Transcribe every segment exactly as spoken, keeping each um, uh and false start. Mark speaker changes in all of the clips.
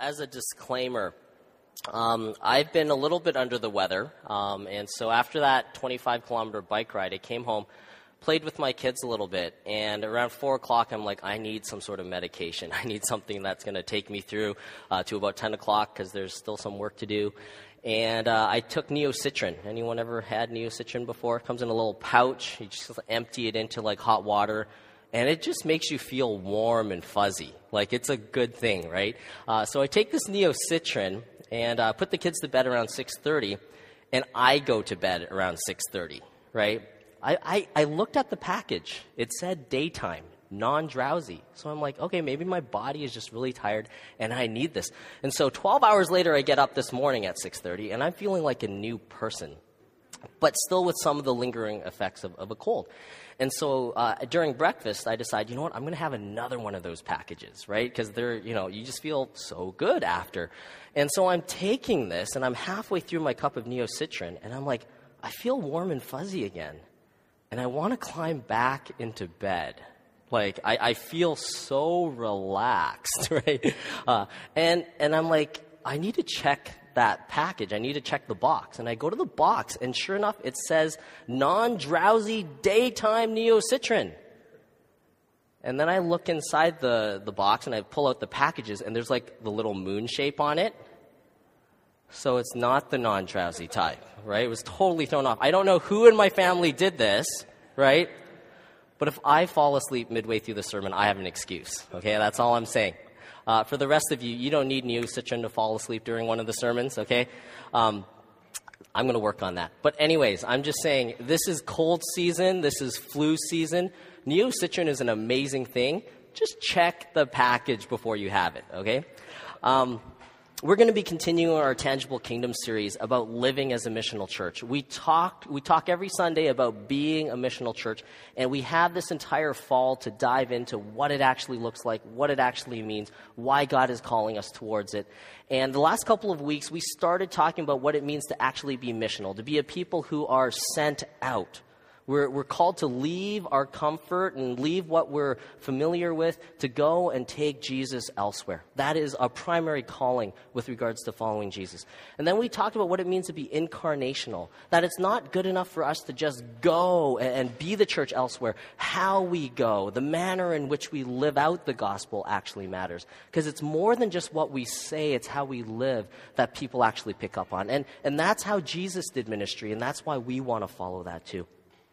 Speaker 1: as a disclaimer, um, I've been a little bit under the weather, um, and so after that twenty-five kilometer bike ride, I came home, played with my kids a little bit, and around four o'clock, I'm like, I need some sort of medication. I need something that's going to take me through uh, to about ten o'clock because there's still some work to do. And uh, I took Neocitrin. Anyone ever had Neocitrin before? It comes in a little pouch. You just empty it into like hot water, and it just makes you feel warm and fuzzy. Like it's a good thing, right? Uh, so I take this Neocitrin and uh, put the kids to bed around six thirty, and I go to bed around six thirty, right? I, I, I looked at the package. It said daytime, non-drowsy. So I'm like, okay, maybe my body is just really tired and I need this. And so twelve hours later, I get up this morning at six thirty, and I'm feeling like a new person, but still with some of the lingering effects of, of a cold. And so uh, during breakfast, I decide, you know what, I'm going to have another one of those packages, right? Because they're, you know, you just feel so good after. And so I'm taking this, and I'm halfway through my cup of Neocitrin, and I'm like, I feel warm and fuzzy again. And I want to climb back into bed. Like, I, I feel so relaxed, right? Uh, and, and I'm like, I need to check that package. I need to check the box. And I go to the box, and sure enough, it says non-drowsy daytime Neocitrin. And then I look inside the, the box, and I pull out the packages, and there's like the little moon shape on it. So it's not the non-drowsy type, right? It was totally thrown off. I don't know who in my family did this, right? But if I fall asleep midway through the sermon, I have an excuse, okay? That's all I'm saying. Uh, for the rest of you, you don't need Neocitrin to fall asleep during one of the sermons, okay? Um, I'm going to work on that. But anyways, I'm just saying, this is cold season. This is flu season. Neocitrin is an amazing thing. Just check the package before you have it, okay? Um, we're going to be continuing our Tangible Kingdom series about living as a missional church. We talk, we talk every Sunday about being a missional church, and we have this entire fall to dive into what it actually looks like, what it actually means, why God is calling us towards it. And the last couple of weeks, we started talking about what it means to actually be missional, to be a people who are sent out. We're, we're called to leave our comfort and leave what we're familiar with to go and take Jesus elsewhere. That is a primary calling with regards to following Jesus. And then we talked about what it means to be incarnational, that it's not good enough for us to just go and, and be the church elsewhere. How we go, the manner in which we live out the gospel actually matters. Because it's more than just what we say, it's how we live that people actually pick up on. And, and that's how Jesus did ministry, and that's why we want to follow that too.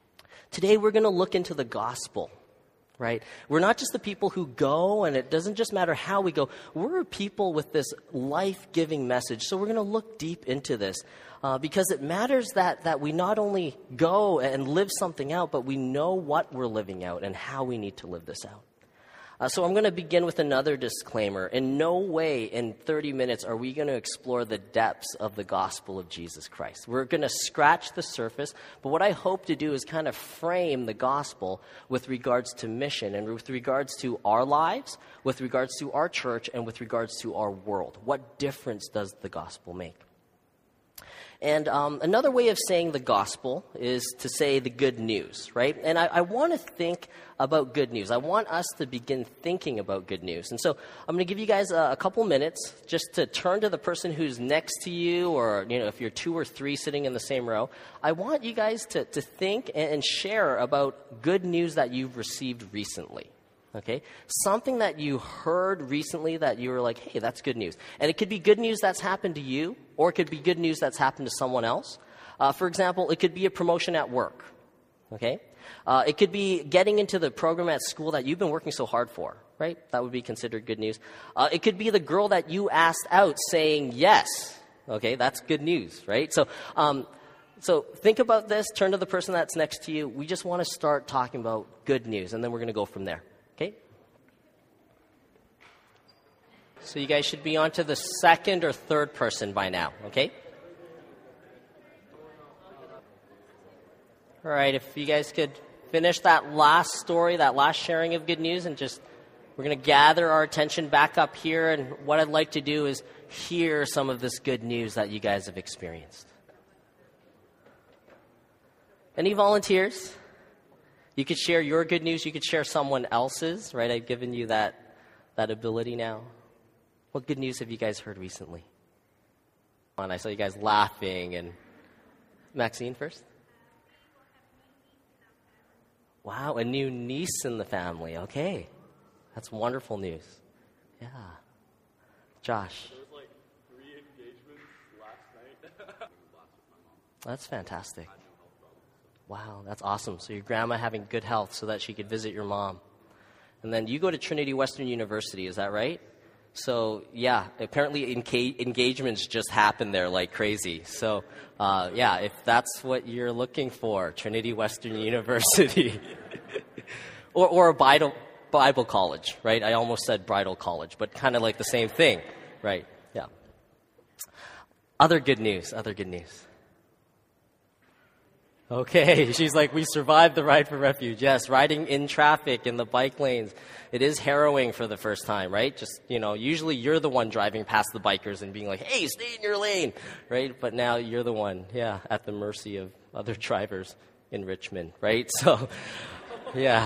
Speaker 1: Today we're going to look into the gospel, right? We're not just the people who go, and it doesn't just matter how we go. We're people with this life-giving message, so we're going to look deep into this uh, because it matters that, that we not only go and live something out, but we know what we're living out and how we need to live this out. Uh, so I'm going to begin with another disclaimer. In no way in thirty minutes are we going to explore the depths of the gospel of Jesus Christ. We're going to scratch the surface, but what I hope to do is kind of frame the gospel with regards to mission and with regards to our lives, with regards to our church, and with regards to our world. What difference does the gospel make? And um, another way of saying the gospel is to say the good news, right? And I, I want to think about good news. I want us to begin thinking about good news. And so I'm going to give you guys a, a couple minutes just to turn to the person who's next to you, or, you know, if you're two or three sitting in the same row. I want you guys to, to think and, and share about good news that you've received recently. Okay, something that you heard recently that you were like, hey, that's good news. And it could be good news that's happened to you, or it could be good news that's happened to someone else. Uh, for example, it could be a promotion at work. Okay, uh, it could be getting into the program at school that you've been working so hard for, right? That would be considered good news. Uh, it could be the girl that you asked out saying yes. Okay, that's good news, right? So, um, so think about this. Turn to the person that's next to you. We just want to start talking about good news, and then we're going to go from there. Okay? So you guys should be on to the second or third person by now, okay? All right, if you guys could finish that last story, that last sharing of good news, and just, we're going to gather our attention back up here, and what I'd like to do is hear some of this good news that you guys have experienced. Any volunteers? You could share your good news. You could share someone else's, right? I've given you that that ability now. What good news have you guys heard recently? And I saw you guys laughing. And Maxine first. Wow, a new niece in the family. Okay. That's wonderful news. Yeah. Josh.
Speaker 2: There was like three engagements last night.
Speaker 1: That's fantastic. Wow, that's awesome. So your grandma having good health so that she could visit your mom. And then you go to Trinity Western University, is that right? So, yeah, apparently enca- engagements just happen there like crazy. So, uh, yeah, if that's what you're looking for, Trinity Western University. or, or a Bible, Bible college, right? I almost said bridal college, but kind of like the same thing, right? Yeah. Other good news, other good news. Okay, she's like, we survived the ride for refuge. Yes, riding in traffic in the bike lanes. It is harrowing for the first time, right? Just, you know, usually you're the one driving past the bikers and being like, hey, stay in your lane, right? But now you're the one, yeah, at the mercy of other drivers in Richmond, right? So, yeah.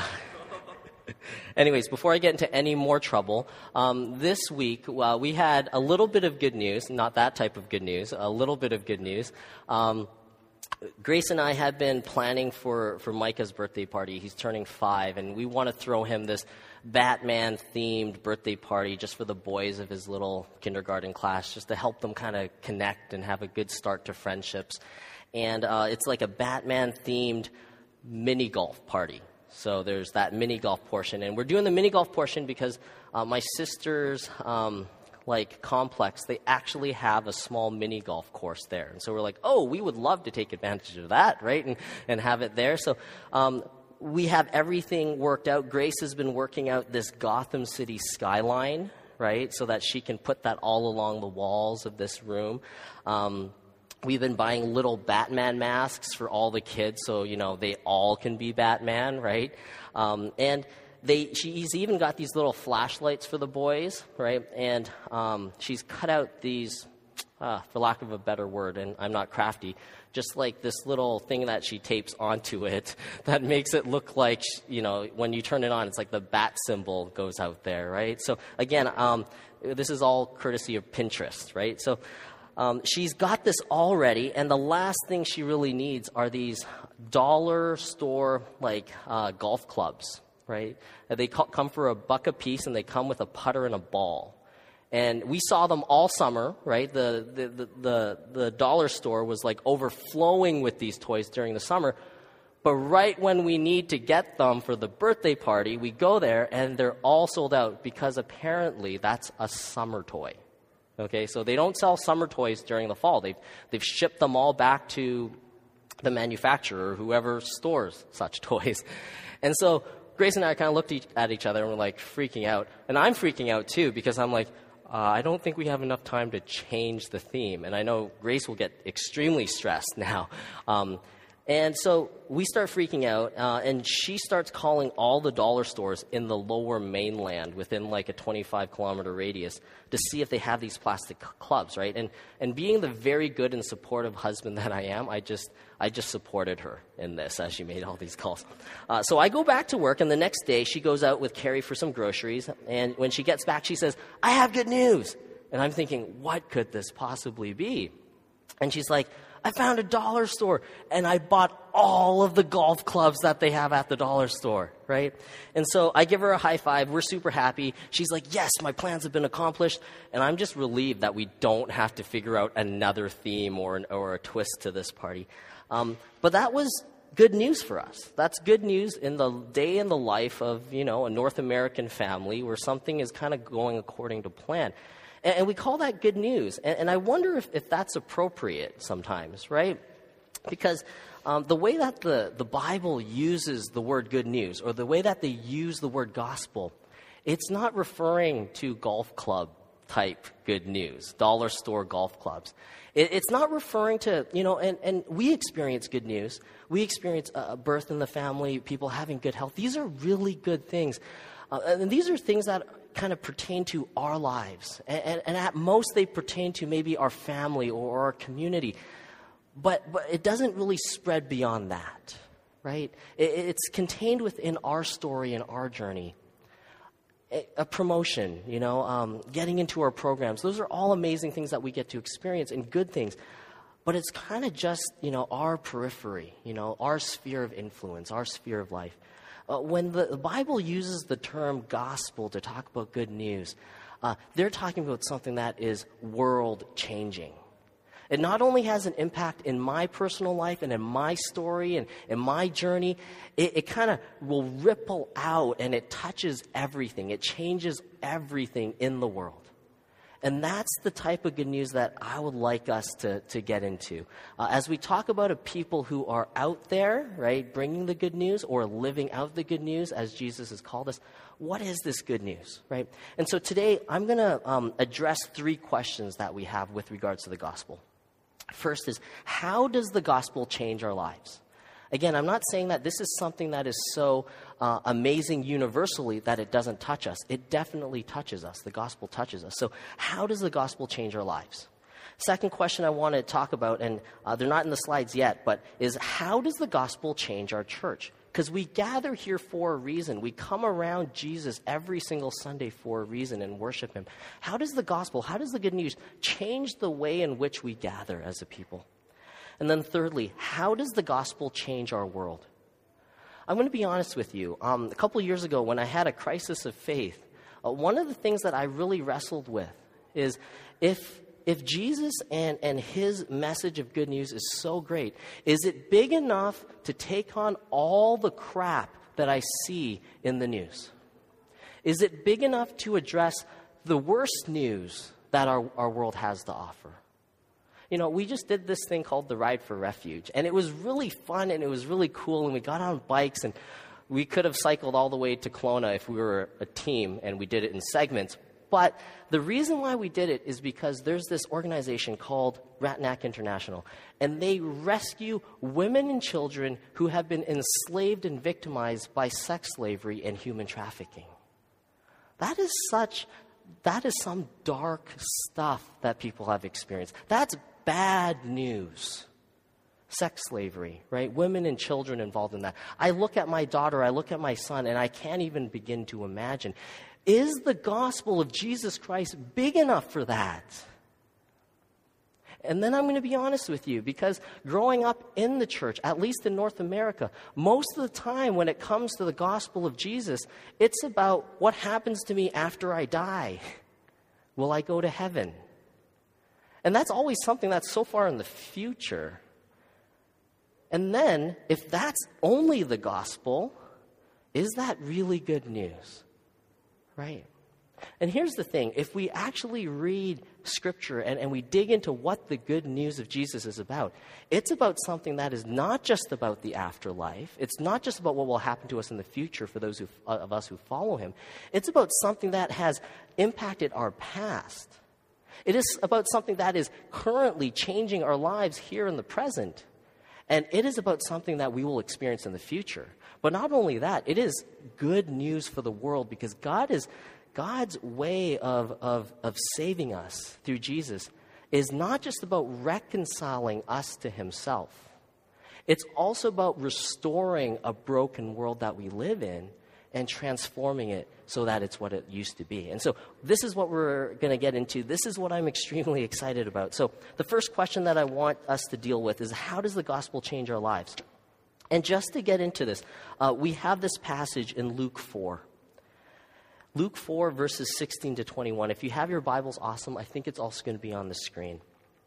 Speaker 1: Anyways, before I get into any more trouble, um, this week uh, we had a little bit of good news, not that type of good news, a little bit of good news. Um, Grace and I have been planning for, for Micah's birthday party. He's turning five, and we want to throw him this Batman-themed birthday party just for the boys of his little kindergarten class, just to help them kind of connect and have a good start to friendships. And uh, it's like a Batman-themed mini golf party. So there's that mini golf portion. And we're doing the mini golf portion because uh, my sister's um, like complex, they actually have a small mini golf course there. And so we're like, oh, we would love to take advantage of that, right? And and have it there. So um, we have everything worked out. Grace has been working out this Gotham City skyline, right? So that she can put that all along the walls of this room. Um, we've been buying little Batman masks for all the kids so, you know, they all can be Batman, right? Um, and They, she's even got these little flashlights for the boys, right? And um, she's cut out these, uh, for lack of a better word, and I'm not crafty, just like this little thing that she tapes onto it that makes it look like, you know, when you turn it on, it's like the bat symbol goes out there, right? So again, um, this is all courtesy of Pinterest, right? So um, she's got this already, and the last thing she really needs are these dollar store like uh, golf clubs. Right? They come for a buck a piece, and they come with a putter and a ball. And we saw them all summer, right? The, the, the, the, the dollar store was like overflowing with these toys during the summer. But right when we need to get them for the birthday party, we go there, and they're all sold out because apparently that's a summer toy. Okay, so they don't sell summer toys during the fall. They've, they've shipped them all back to the manufacturer, or whoever stores such toys. And so Grace and I kind of looked at each other and were like freaking out. And I'm freaking out too because I'm like, uh, I don't think we have enough time to change the theme. And I know Grace will get extremely stressed now. Um, and so we start freaking out, uh, and she starts calling all the dollar stores in the lower mainland within like a twenty-five kilometer radius to see if they have these plastic c- clubs, right? And and being the very good and supportive husband that I am, I just I just supported her in this as she made all these calls. Uh, so I go back to work, and the next day she goes out with Carrie for some groceries, and when she gets back, she says, I have good news. And I'm thinking, what could this possibly be? And she's like, I found a dollar store, and I bought all of the golf clubs that they have at the dollar store, right? And so I give her a high five. We're super happy. She's like, yes, my plans have been accomplished. And I'm just relieved that we don't have to figure out another theme or, an, or a twist to this party. Um, but that was good news for us. That's good news in the day in the life of, you know, a North American family where something is kind of going according to plan. And, and we call that good news. And, and I wonder if, if that's appropriate sometimes, right? Because um, the way that the, the Bible uses the word good news, or the way that they use the word gospel, it's not referring to golf club type good news, dollar store golf clubs. It, it's not referring to, you know, and, and we experience good news. We experience a birth in the family, people having good health. These are really good things. Uh, and these are things that kind of pertain to our lives. And, and, and at most, they pertain to maybe our family or our community. But, but it doesn't really spread beyond that, right? It, it's contained within our story and our journey. a, a promotion, you know, um, getting into our programs. Those are all amazing things that we get to experience and good things. But it's kind of just, you know, our periphery, you know, our sphere of influence, our sphere of life. Uh, when the, the Bible uses the term gospel to talk about good news, uh, they're talking about something that is world-changing. It not only has an impact in my personal life and in my story and in my journey, it, it kind of will ripple out and it touches everything. It changes everything in the world. And that's the type of good news that I would like us to, to get into. Uh, as we talk about a people who are out there, right, bringing the good news or living out the good news, as Jesus has called us, what is this good news, right? And so today I'm going to um, address three questions that we have with regards to the gospel. First is, how does the gospel change our lives? Again, I'm not saying that this is something that is so uh, amazing universally that it doesn't touch us. It definitely touches us. The gospel touches us. So how does the gospel change our lives? Second question I want to talk about, and uh, they're not in the slides yet, but is how does the gospel change our church? Because we gather here for a reason. We come around Jesus every single Sunday for a reason and worship him. How does the gospel, how does the good news change the way in which we gather as a people? And then thirdly, how does the gospel change our world? I'm going to be honest with you. Um, a couple of years ago when I had a crisis of faith, uh, one of the things that I really wrestled with is if if Jesus and, and his message of good news is so great, is it big enough to take on all the crap that I see in the news? Is it big enough to address the worst news that our, our world has to offer? You know, we just did this thing called the Ride for Refuge, and it was really fun, and it was really cool, and we got on bikes, and we could have cycled all the way to Kelowna if we were a team, and we did it in segments. But the reason why we did it is because there's this organization called Ratnack International, and they rescue women and children who have been enslaved and victimized by sex slavery and human trafficking. That is such, that is some dark stuff that people have experienced. That's bad news. Sex slavery, right? Women and children involved in that. I look at my daughter, I look at my son, and I can't even begin to imagine. Is the gospel of Jesus Christ big enough for that? And then I'm going to be honest with you, because growing up in the church, at least in North America, most of the time when it comes to the gospel of Jesus, it's about what happens to me after I die. Will I go to heaven? And that's always something that's so far in the future. And then, if that's only the gospel, is that really good news? Right? And here's the thing. If we actually read Scripture and, and we dig into what the good news of Jesus is about, it's about something that is not just about the afterlife. It's not just about what will happen to us in the future for those who, uh, of us who follow him. It's about something that has impacted our past. It is about something that is currently changing our lives here in the present. And it is about something that we will experience in the future. But not only that, it is good news for the world, because God is God's way of, of, of saving us through Jesus is not just about reconciling us to himself. It's also about restoring a broken world that we live in and transforming it so that it's what it used to be. And so this is what we're going to get into. This is what I'm extremely excited about. So the first question that I want us to deal with is, how does the gospel change our lives? And just to get into this, uh, we have this passage in Luke four. Luke four, verses sixteen to twenty-one. If you have your Bibles, awesome. I think it's also going to be on the screen.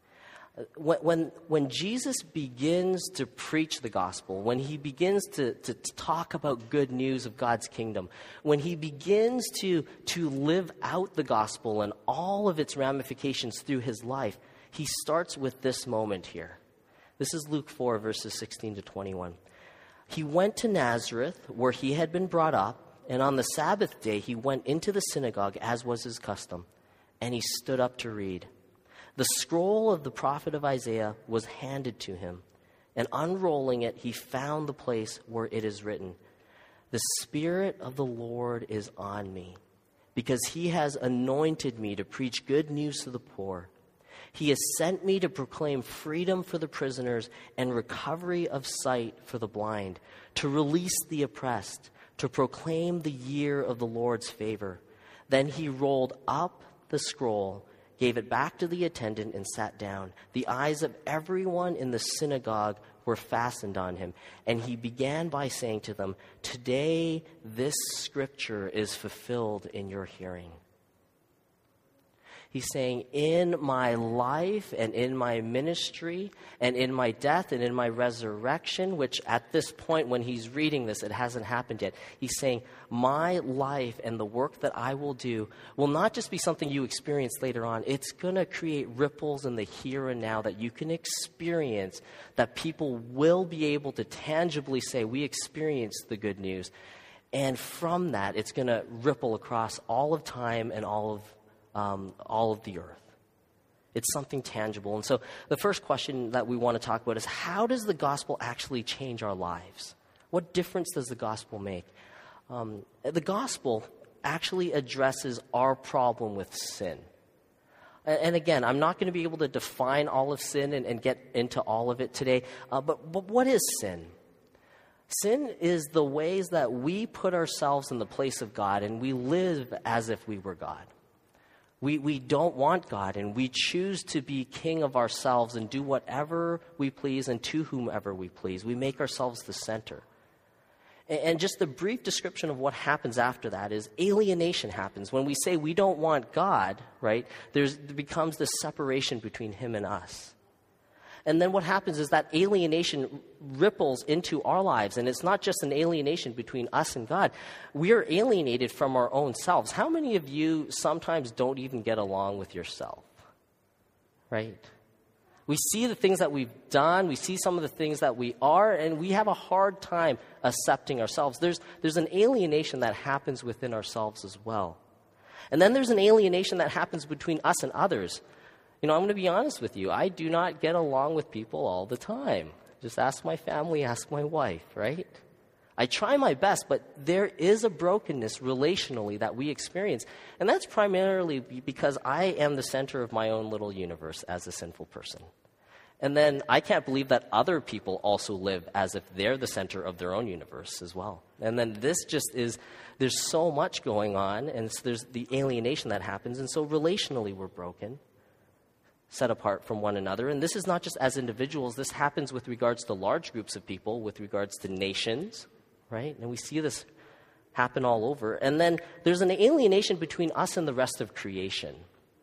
Speaker 1: When, when, when Jesus begins to preach the gospel, when he begins to, to, to talk about good news of God's kingdom, when he begins to, to live out the gospel and all of its ramifications through his life, he starts with this moment here. This is Luke four, verses sixteen to twenty-one. He went to Nazareth, where he had been brought up, and on the Sabbath day he went into the synagogue, as was his custom, and he stood up to read. The scroll of the prophet of Isaiah was handed to him, and unrolling it, he found the place where it is written, "The Spirit of the Lord is on me, because he has anointed me to preach good news to the poor. He has sent me to proclaim freedom for the prisoners and recovery of sight for the blind, to release the oppressed, to proclaim the year of the Lord's favor." Then he rolled up the scroll, gave it back to the attendant, and sat down. The eyes of everyone in the synagogue were fastened on him. And he began by saying to them, "Today this scripture is fulfilled in your hearing." He's saying, in my life and in my ministry and in my death and in my resurrection, which at this point when he's reading this, it hasn't happened yet. He's saying, my life and the work that I will do will not just be something you experience later on. It's going to create ripples in the here and now that you can experience, that people will be able to tangibly say, we experienced the good news. And from that, it's going to ripple across all of time and all of Um, all of the earth. It's something tangible. And so the first question that we want to talk about is, how does the gospel actually change our lives? What difference does the gospel make? Um, the gospel actually addresses our problem with sin. And, and again, I'm not going to be able to define all of sin and, and get into all of it today, uh, but, but what is sin? Sin is the ways that we put ourselves in the place of God and we live as if we were God. We we don't want God, and we choose to be king of ourselves and do whatever we please and to whomever we please. We make ourselves the center. And, and just the brief description of what happens after that is alienation happens. When we say we don't want God, right, there's, there becomes this separation between him and us. And then what happens is that alienation ripples into our lives. And it's not just an alienation between us and God. We are alienated from our own selves. How many of you sometimes don't even get along with yourself? Right? We see the things that we've done. We see some of the things that we are. And we have a hard time accepting ourselves. There's, there's an alienation that happens within ourselves as well. And then there's an alienation that happens between us and others. You know, I'm going to be honest with you. I do not get along with people all the time. Just ask my family, ask my wife, right? I try my best, but there is a brokenness relationally that we experience. And that's primarily because I am the center of my own little universe as a sinful person. And then I can't believe that other people also live as if they're the center of their own universe as well. And then this just is, there's so much going on, and so there's the alienation that happens. And so relationally we're broken, set apart from one another. And this is not just as individuals. This happens with regards to large groups of people, with regards to nations, right? And we see this happen all over. And then there's an alienation between us and the rest of creation.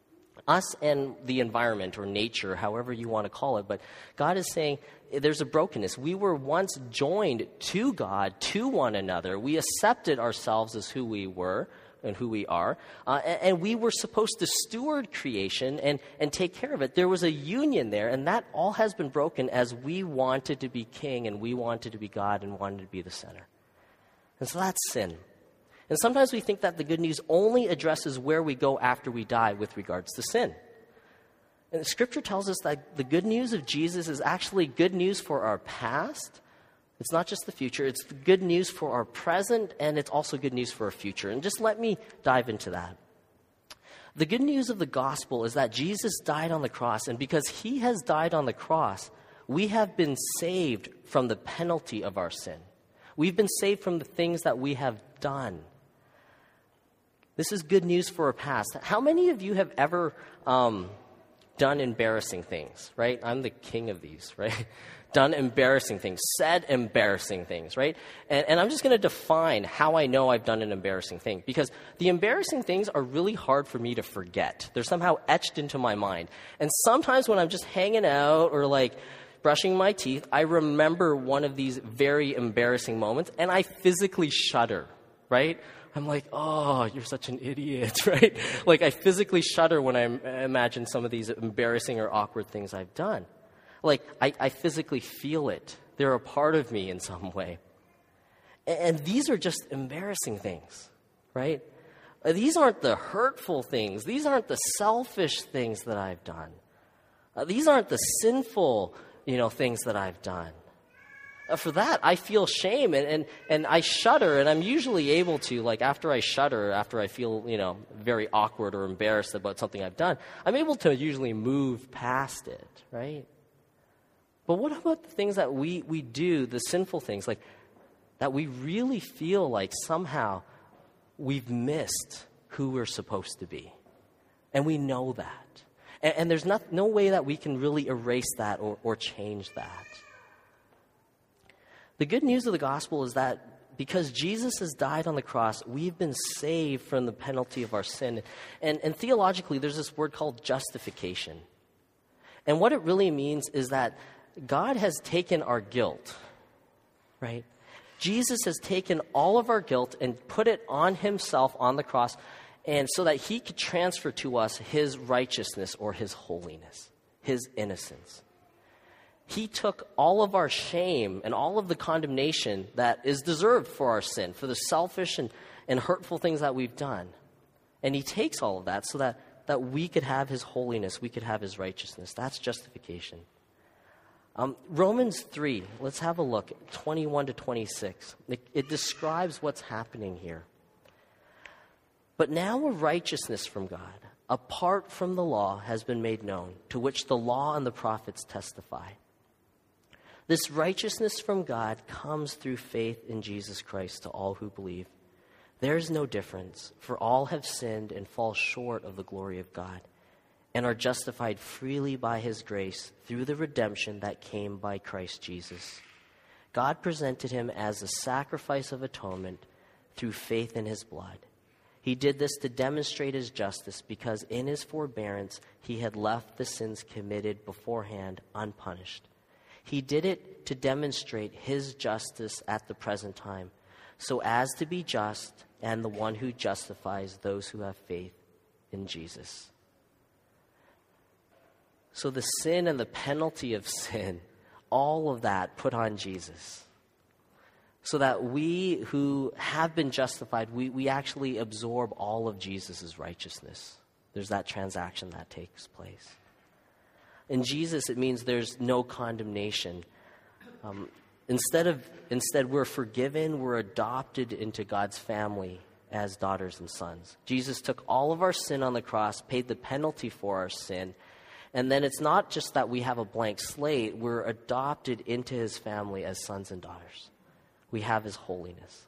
Speaker 1: Us and the environment or nature, however you want to call it. But God is saying there's a brokenness. We were once joined to God, to one another. We accepted ourselves as who we were and who we are. Uh, and, and we were supposed to steward creation and, and take care of it. There was a union there, and that all has been broken as we wanted to be king and we wanted to be God and wanted to be the center. And so that's sin. And sometimes we think that the good news only addresses where we go after we die with regards to sin. And the scripture tells us that the good news of Jesus is actually good news for our past. It's not just the future. It's the good news for our present, and it's also good news for our future. And just let me dive into that. The good news of the gospel is that Jesus died on the cross, and because he has died on the cross, we have been saved from the penalty of our sin. We've been saved from the things that we have done. This is good news for our past. How many of you have ever um, done embarrassing things, right? I'm the king of these, right? Done embarrassing things, said embarrassing things, right? And, and I'm just going to define how I know I've done an embarrassing thing, because the embarrassing things are really hard for me to forget. They're somehow etched into my mind. And sometimes when I'm just hanging out or like brushing my teeth, I remember one of these very embarrassing moments and I physically shudder, right? I'm like, oh, you're such an idiot, right? Like I physically shudder when I imagine some of these embarrassing or awkward things I've done. Like, I, I physically feel it. They're a part of me in some way. And, and these are just embarrassing things, right? Uh, these aren't the hurtful things. These aren't the selfish things that I've done. Uh, these aren't the sinful, you know, things that I've done. Uh, for that, I feel shame, and, and, and I shudder, and I'm usually able to, like, after I shudder, after I feel, you know, very awkward or embarrassed about something I've done, I'm able to usually move past it, right? But what about the things that we, we do, the sinful things, like that we really feel like somehow we've missed who we're supposed to be. And we know that. And, and there's not, no way that we can really erase that or, or change that. The good news of the gospel is that because Jesus has died on the cross, we've been saved from the penalty of our sin. And, and theologically, there's this word called justification. And what it really means is that God has taken our guilt, right? Jesus has taken all of our guilt and put it on himself on the cross, and so that he could transfer to us his righteousness or his holiness, his innocence. He took all of our shame and all of the condemnation that is deserved for our sin, for the selfish and, and hurtful things that we've done. And he takes all of that so that, that we could have his holiness, we could have his righteousness. That's justification. Um, Romans three, let's have a look, twenty-one to twenty-six. It, it describes what's happening here. But now a righteousness from God, apart from the law, has been made known, to which the law and the prophets testify. This righteousness from God comes through faith in Jesus Christ to all who believe. There is no difference, for all have sinned and fall short of the glory of God, and are justified freely by his grace through the redemption that came by Christ Jesus. God presented him as a sacrifice of atonement through faith in his blood. He did this to demonstrate his justice, because in his forbearance he had left the sins committed beforehand unpunished. He did it to demonstrate his justice at the present time, so as to be just and the one who justifies those who have faith in Jesus. So the sin and the penalty of sin, all of that put on Jesus, so that we who have been justified, we, we actually absorb all of Jesus' righteousness. There's that transaction that takes place. In Jesus, it means there's no condemnation. Um, instead of instead, we're forgiven, we're adopted into God's family as daughters and sons. Jesus took all of our sin on the cross, paid the penalty for our sin, and then it's not just that we have a blank slate, we're adopted into his family as sons and daughters. We have his holiness.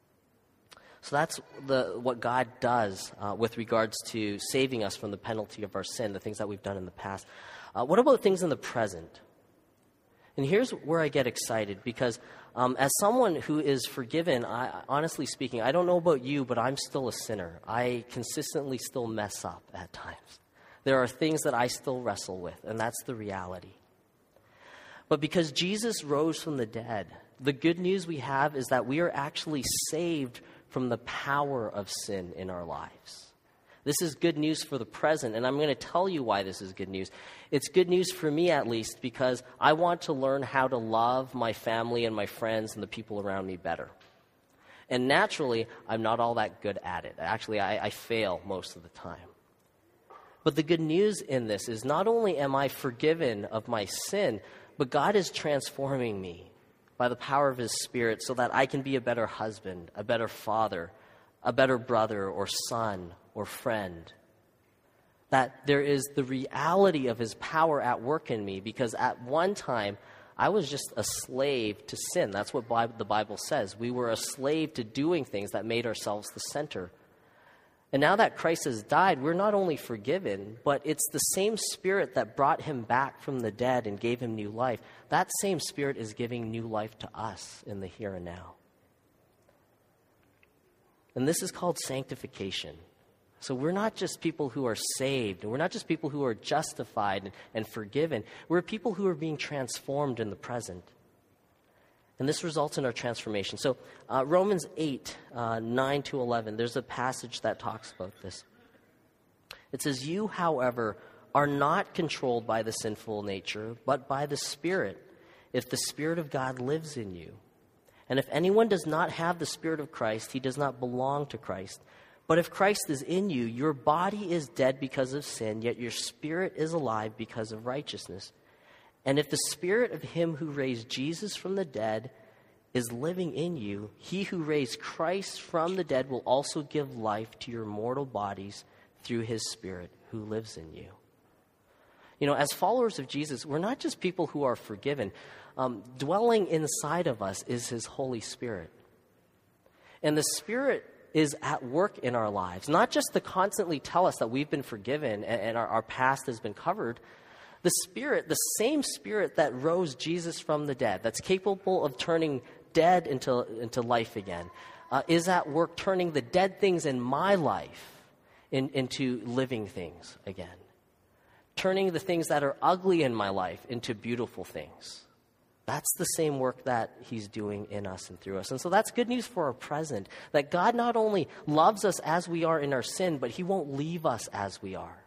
Speaker 1: So that's the what God does uh, with regards to saving us from the penalty of our sin, the things that we've done in the past. Uh, what about things in the present? And here's where I get excited, because um, as someone who is forgiven, I, honestly speaking, I don't know about you, but I'm still a sinner. I consistently still mess up at times. There are things that I still wrestle with, and that's the reality. But because Jesus rose from the dead, the good news we have is that we are actually saved from the power of sin in our lives. This is good news for the present, and I'm going to tell you why this is good news. It's good news for me, at least, because I want to learn how to love my family and my friends and the people around me better. And naturally, I'm not all that good at it. Actually, I, I fail most of the time. But the good news in this is not only am I forgiven of my sin, but God is transforming me by the power of his Spirit so that I can be a better husband, a better father, a better brother or son or friend. That there is the reality of his power at work in me, because at one time I was just a slave to sin. That's what Bible, the Bible says. We were a slave to doing things that made ourselves the center. And now that Christ has died, we're not only forgiven, but it's the same Spirit that brought him back from the dead and gave him new life. That same Spirit is giving new life to us in the here and now. And this is called sanctification. So we're not just people who are saved, and we're not just people who are justified and, and forgiven. We're people who are being transformed in the present. And this results in our transformation. So uh, Romans eight, uh, nine to eleven, there's a passage that talks about this. It says, "You, however, are not controlled by the sinful nature, but by the Spirit, if the Spirit of God lives in you. And if anyone does not have the Spirit of Christ, he does not belong to Christ. But if Christ is in you, your body is dead because of sin, yet your spirit is alive because of righteousness. And if the Spirit of him who raised Jesus from the dead is living in you, he who raised Christ from the dead will also give life to your mortal bodies through his Spirit who lives in you." You know, as followers of Jesus, we're not just people who are forgiven. Um, dwelling inside of us is his Holy Spirit. And the Spirit is at work in our lives, not just to constantly tell us that we've been forgiven and, and our, our past has been covered. The Spirit, the same Spirit that rose Jesus from the dead, that's capable of turning dead into, into life again, uh, is at work turning the dead things in my life in, into living things again. Turning the things that are ugly in my life into beautiful things. That's the same work that he's doing in us and through us. And so that's good news for our present, that God not only loves us as we are in our sin, but he won't leave us as we are.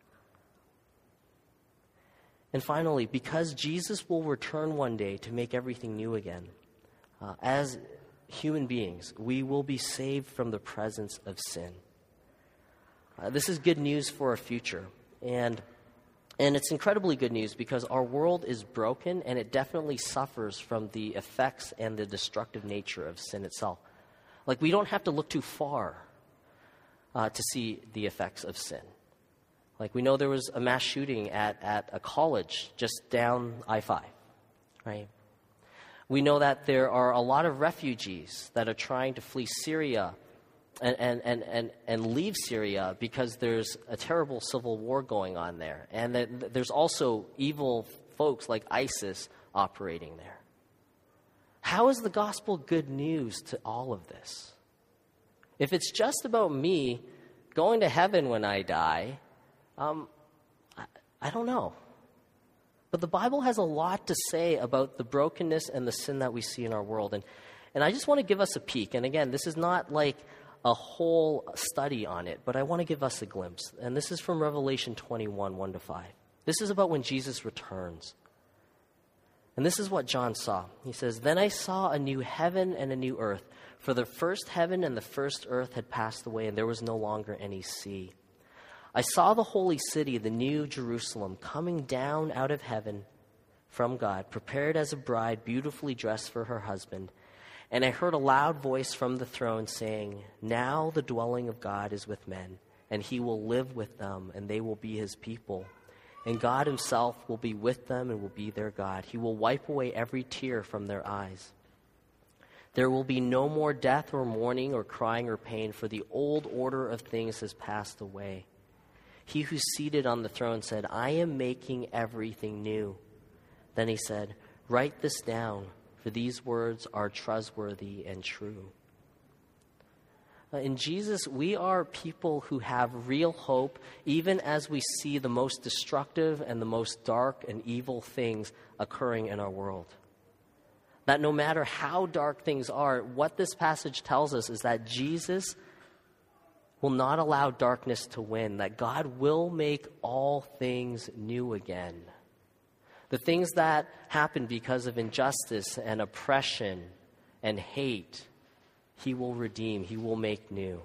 Speaker 1: And finally, because Jesus will return one day to make everything new again, uh, as human beings, we will be saved from the presence of sin. Uh, this is good news for our future. And And it's incredibly good news because our world is broken and it definitely suffers from the effects and the destructive nature of sin itself. Like, we don't have to look too far uh, to see the effects of sin. Like, we know there was a mass shooting at, at a college just down I five, right? We know that there are a lot of refugees that are trying to flee Syria And, and, and, and, and leave Syria because there's a terrible civil war going on there. And that there's also evil folks like ISIS operating there. How is the gospel good news to all of this? If it's just about me going to heaven when I die, um, I, I don't know. But the Bible has a lot to say about the brokenness and the sin that we see in our world. And, and I just want to give us a peek. And again, this is not like a whole study on it, but I want to give us a glimpse. And this is from Revelation twenty-one, one to five. This is about when Jesus returns. And this is what John saw. He says, "Then I saw a new heaven and a new earth, for the first heaven and the first earth had passed away, and there was no longer any sea. I saw the holy city, the new Jerusalem, coming down out of heaven from God, prepared as a bride, beautifully dressed for her husband. And I heard a loud voice from the throne saying, 'Now the dwelling of God is with men, and he will live with them, and they will be his people. And God himself will be with them and will be their God. He will wipe away every tear from their eyes. There will be no more death or mourning or crying or pain, for the old order of things has passed away.' He who's seated on the throne said, 'I am making everything new.' Then he said, 'Write this down, for these words are trustworthy and true.'" In Jesus, we are people who have real hope, even as we see the most destructive and the most dark and evil things occurring in our world. That no matter how dark things are, what this passage tells us is that Jesus will not allow darkness to win, that God will make all things new again. The things that happen because of injustice and oppression and hate, he will redeem, he will make new.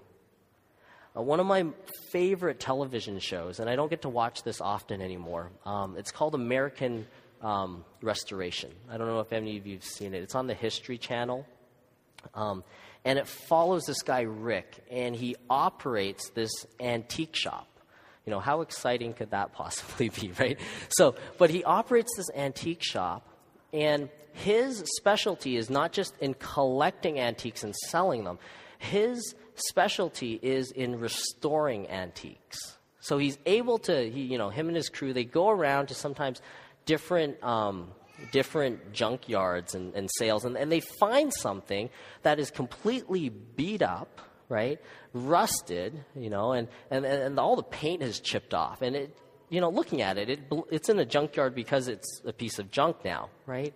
Speaker 1: Uh, one of my favorite television shows, and I don't get to watch this often anymore, um, it's called American um, Restoration. I don't know if any of you have seen it. It's on the History Channel. Um, and it follows this guy, Rick, and he operates this antique shop. You know, how exciting could that possibly be, right? So, but he operates this antique shop, and his specialty is not just in collecting antiques and selling them. His specialty is in restoring antiques. So he's able to, he, you know, him and his crew, they go around to sometimes different um, different junkyards and, and sales, and, and they find something that is completely beat up, right, rusted, you know, and, and, and all the paint has chipped off. And, it, you know, looking at it, it, it's in a junkyard because it's a piece of junk now, right?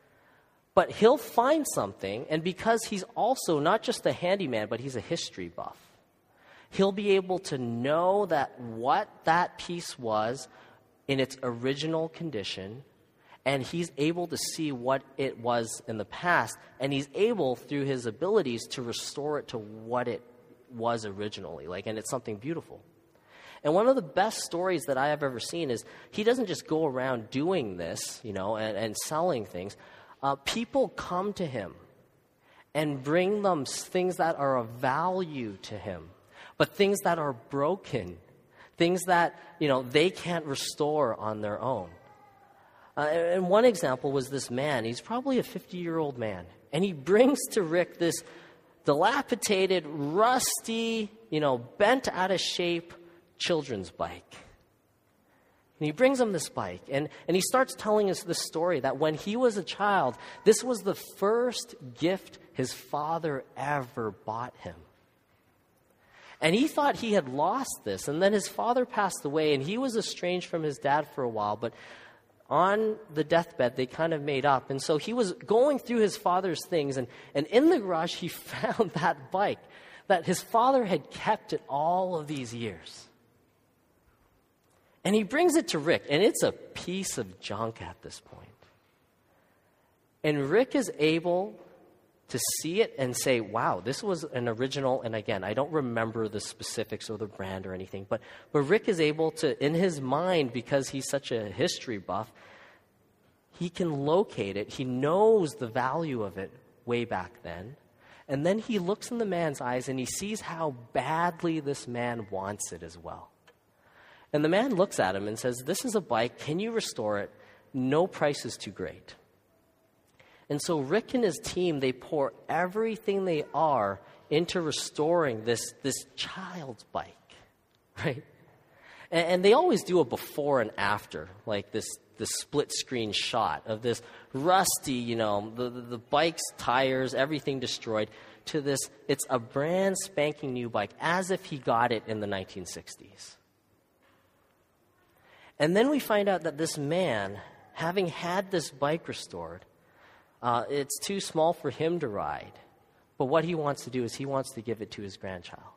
Speaker 1: But he'll find something, and because he's also not just a handyman, but he's a history buff, he'll be able to know that what that piece was in its original condition, and he's able to see what it was in the past, and he's able, through his abilities, to restore it to what it was originally. Like, and it's something beautiful. And one of the best stories that I have ever seen is he doesn't just go around doing this, you know, and, and selling things. Uh, people come to him and bring them things that are of value to him, but things that are broken, things that, you know, they can't restore on their own. Uh, and one example was this man. He's probably a fifty-year-old man, and he brings to Rick this dilapidated, rusty, you know, bent out of shape children's bike. And he brings him this bike, and, and he starts telling us the story that when he was a child, this was the first gift his father ever bought him. And he thought he had lost this, and then his father passed away, and he was estranged from his dad for a while, but on the deathbed, they kind of made up. And so he was going through his father's things, and, and in the garage, he found that bike that his father had kept it all of these years. And he brings it to Rick, and it's a piece of junk at this point. And Rick is able to see it and say, wow, this was an original. And again, I don't remember the specifics or the brand or anything, but, but Rick is able to, in his mind, because he's such a history buff, he can locate it. He knows the value of it way back then. And then he looks in the man's eyes and he sees how badly this man wants it as well. And the man looks at him and says, this is a bike. Can you restore it? No price is too great. And so Rick and his team, they pour everything they are into restoring this, this child's bike, right? And, and they always do a before and after, like this, this split screen shot of this rusty, you know, the, the, the bike's tires, everything destroyed, to this, it's a brand spanking new bike, as if he got it in the nineteen sixties. And then we find out that this man, having had this bike restored, Uh, it's too small for him to ride. But what he wants to do is he wants to give it to his grandchild.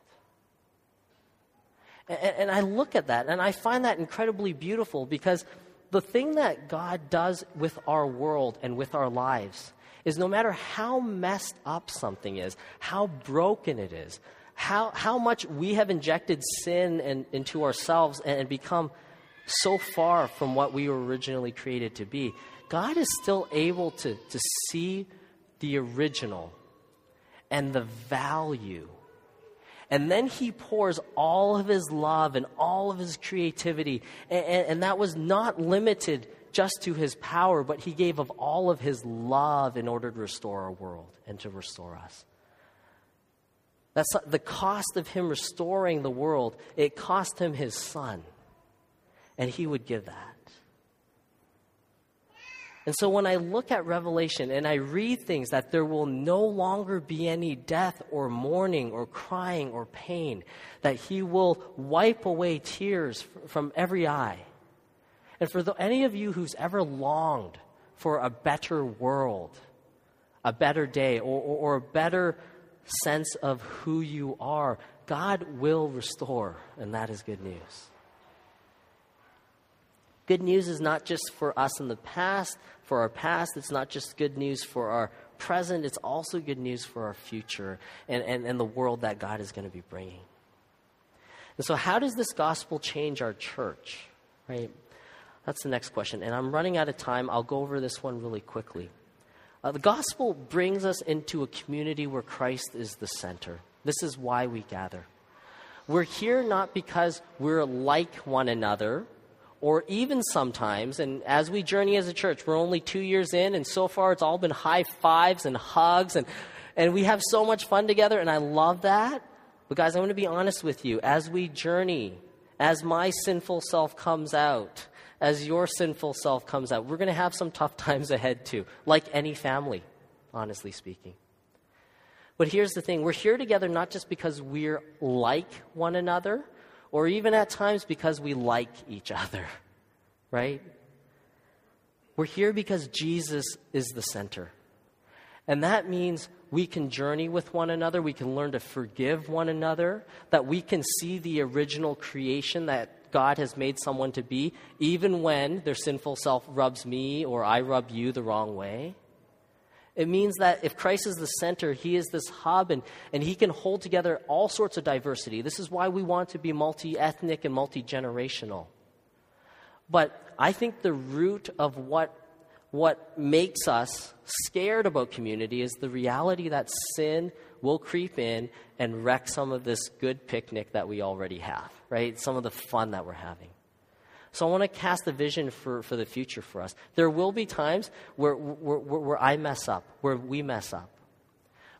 Speaker 1: And, and I look at that, and I find that incredibly beautiful, because the thing that God does with our world and with our lives is no matter how messed up something is, how broken it is, how, how much we have injected sin and, into ourselves and, and become so far from what we were originally created to be, God is still able to, to see the original and the value. And then he pours all of his love and all of his creativity. And, and, and that was not limited just to his power, but he gave of all of his love in order to restore our world and to restore us. That's the cost of him restoring the world. It cost him his son. And he would give that. And so when I look at Revelation and I read things that there will no longer be any death or mourning or crying or pain, that he will wipe away tears from every eye. And for the, any of you who's ever longed for a better world, a better day, or, or, or a better sense of who you are, God will restore, and that is good news. Good news is not just for us in the past, for our past. It's not just good news for our present. It's also good news for our future and, and, and the world that God is going to be bringing. And so how does this gospel change our church, right? That's the next question. And I'm running out of time. I'll go over this one really quickly. Uh, the gospel brings us into a community where Christ is the center. This is why we gather. We're here not because we're like one another, or even sometimes, and as we journey as a church, we're only two years in, and so far it's all been high fives and hugs, and, and we have so much fun together, and I love that. But guys, I'm going to be honest with you. As we journey, as my sinful self comes out, as your sinful self comes out, we're going to have some tough times ahead too, like any family, honestly speaking. But here's the thing. We're here together not just because we're like one another, or even at times because we like each other, right? We're here because Jesus is the center. And that means we can journey with one another, we can learn to forgive one another, that we can see the original creation that God has made someone to be, even when their sinful self rubs me or I rub you the wrong way. It means that if Christ is the center, he is this hub, and, and he can hold together all sorts of diversity. This is why we want to be multi-ethnic and multi-generational. But I think the root of what, what makes us scared about community is the reality that sin will creep in and wreck some of this good picnic that we already have, right? Some of the fun that we're having. So I want to cast a vision for, for the future for us. There will be times where, where, where I mess up, where we mess up.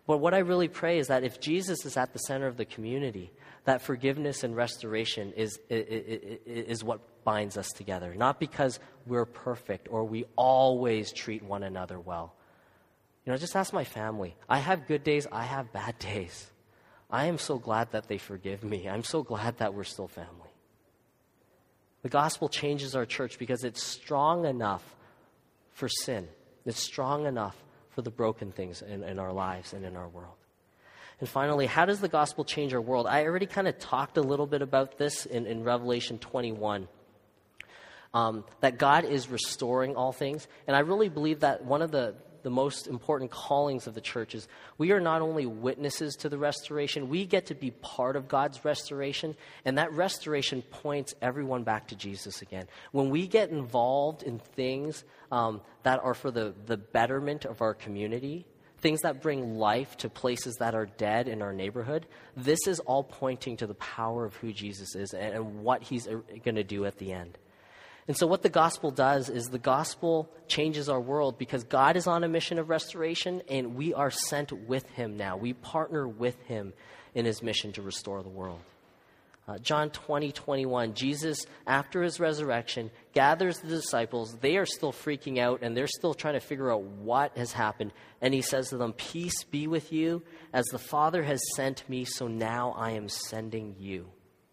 Speaker 1: But what I really pray is that if Jesus is at the center of the community, that forgiveness and restoration is, is, is what binds us together. Not because we're perfect or we always treat one another well. You know, just ask my family. I have good days, I have bad days. I am so glad that they forgive me. I'm so glad that we're still family. The gospel changes our church because it's strong enough for sin. It's strong enough for the broken things in, in our lives and in our world. And finally, how does the gospel change our world? I already kind of talked a little bit about this in, in Revelation twenty-one. Um, that God is restoring all things. And I really believe that one of the, the most important callings of the church is we are not only witnesses to the restoration, we get to be part of God's restoration. And that restoration points everyone back to Jesus again. When we get involved in things um, that are for the, the betterment of our community, things that bring life to places that are dead in our neighborhood, this is all pointing to the power of who Jesus is and, and what he's going to do at the end. And so what the gospel does is the gospel changes our world because God is on a mission of restoration and we are sent with him now. We partner with him in his mission to restore the world. Uh, John twenty, twenty-one, Jesus, after his resurrection, gathers the disciples. They are still freaking out and they're still trying to figure out what has happened. And he says to them, "Peace be with you. As the Father has sent me, so now I am sending you."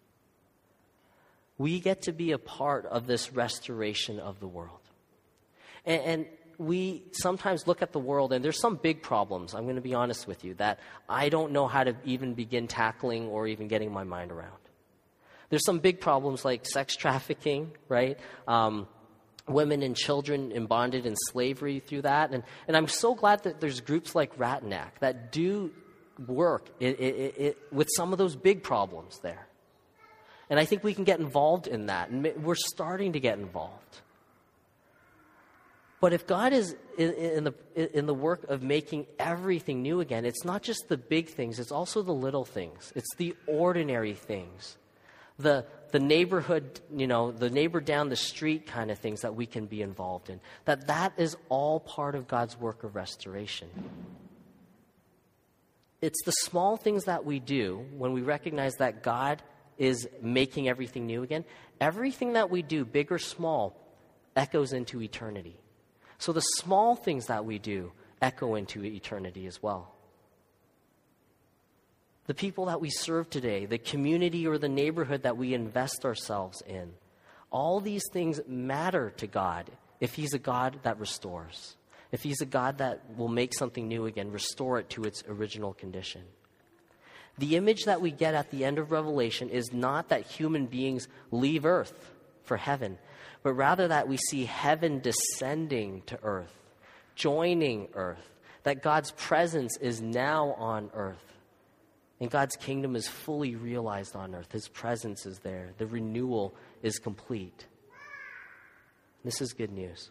Speaker 1: We get to be a part of this restoration of the world. And, and we sometimes look at the world, and there's some big problems, I'm going to be honest with you, that I don't know how to even begin tackling or even getting my mind around. There's some big problems like sex trafficking, right? Um, women and children in bondage and slavery through that. And, and I'm so glad that there's groups like Ratanak that do work it, it, it, with some of those big problems there. And I think we can get involved in that. And we're starting to get involved. But if God is in, in, the, in the work of making everything new again, it's not just the big things, it's also the little things. It's the ordinary things. The, the neighborhood, you know, the neighbor down the street kind of things that we can be involved in. That that is all part of God's work of restoration. It's the small things that we do when we recognize that God is making everything new again. Everything that we do, big or small, echoes into eternity. So the small things that we do echo into eternity as well. The people that we serve today, the community or the neighborhood that we invest ourselves in, all these things matter to God if he's a God that restores. If he's a God that will make something new again, restore it to its original condition. The image that we get at the end of Revelation is not that human beings leave earth for heaven, but rather that we see heaven descending to earth, joining earth, that God's presence is now on earth, and God's kingdom is fully realized on earth. His presence is there. The renewal is complete. This is good news.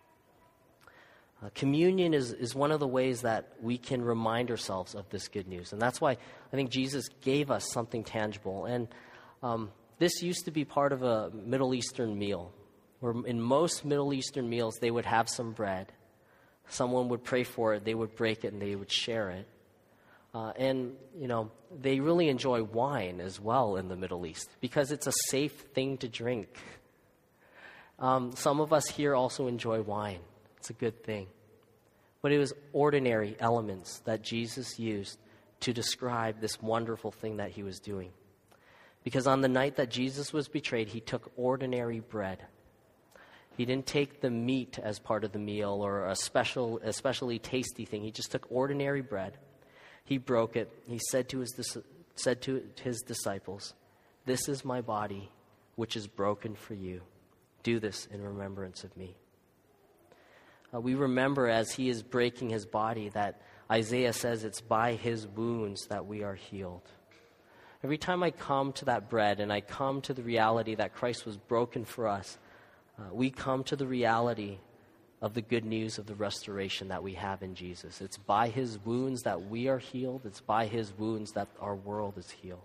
Speaker 1: Uh, communion is, is one of the ways that we can remind ourselves of this good news. And that's why I think Jesus gave us something tangible. And um, this used to be part of a Middle Eastern meal, where in most Middle Eastern meals, they would have some bread. Someone would pray for it, they would break it, and they would share it. Uh, and, you know, they really enjoy wine as well in the Middle East because it's a safe thing to drink. Um, some of us here also enjoy wine. It's a good thing. But it was ordinary elements that Jesus used to describe this wonderful thing that he was doing. Because on the night that Jesus was betrayed, he took ordinary bread. He didn't take the meat as part of the meal or a special, especially tasty thing. He just took ordinary bread. He broke it. He said to his said to his disciples, "This is my body, which is broken for you. Do this in remembrance of me." Uh, we remember as he is breaking his body that Isaiah says it's by his wounds that we are healed. Every time I come to that bread and I come to the reality that Christ was broken for us, uh, we come to the reality of the good news of the restoration that we have in Jesus. It's by his wounds that we are healed. It's by his wounds that our world is healed.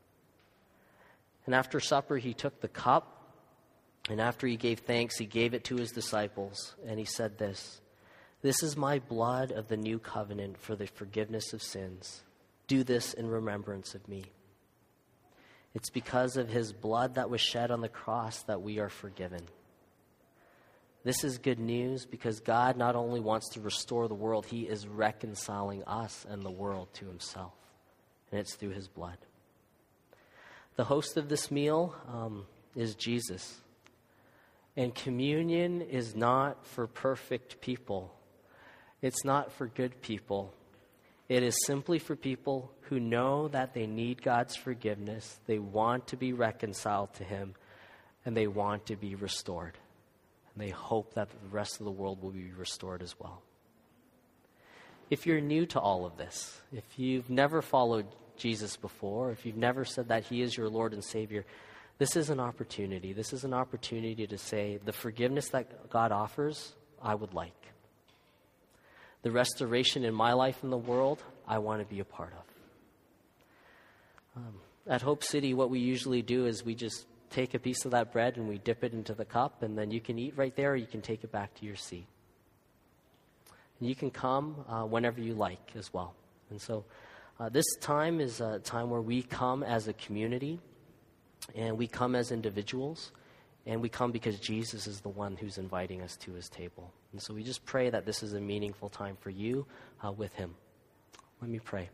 Speaker 1: And after supper, he took the cup, and after he gave thanks, he gave it to his disciples, and he said this, This is my blood of the new covenant for the forgiveness of sins. Do this in remembrance of me. It's because of his blood that was shed on the cross that we are forgiven. This is good news because God not only wants to restore the world, he is reconciling us and the world to himself. And it's through his blood. The host of this meal um, is Jesus. And communion is not for perfect people. It's not for good people. It is simply for people who know that they need God's forgiveness, they want to be reconciled to him, and they want to be restored. And they hope that the rest of the world will be restored as well. If you're new to all of this, if you've never followed Jesus before, if you've never said that he is your Lord and Savior, this is an opportunity. This is an opportunity to say, the forgiveness that God offers, I would like. The restoration in my life and the world, I want to be a part of. Um, at Hope City, what we usually do is we just take a piece of that bread and we dip it into the cup, and then you can eat right there or you can take it back to your seat. And you can come uh, whenever you like as well. And so uh, this time is a time where we come as a community and we come as individuals. And we come because Jesus is the one who's inviting us to his table. And so we just pray that this is a meaningful time for you uh, with him. Let me pray.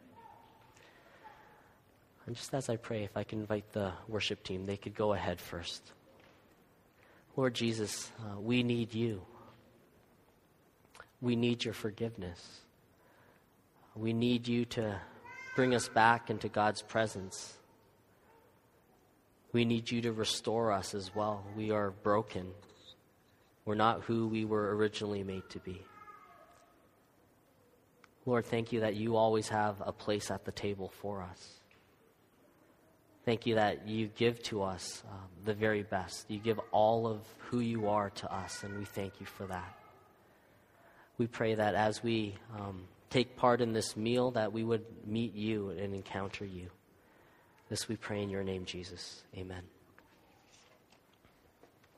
Speaker 1: And just as I pray, if I can invite the worship team, they could go ahead first. Lord Jesus, uh, we need you. We need your forgiveness. We need you to bring us back into God's presence. We need you to restore us as well. We are broken. We're not who we were originally made to be. Lord, thank you that you always have a place at the table for us. Thank you that you give to us um, the very best. You give all of who you are to us, and we thank you for that. We pray that as we um, take part in this meal, that we would meet you and encounter you. This we pray in your name, Jesus. Amen.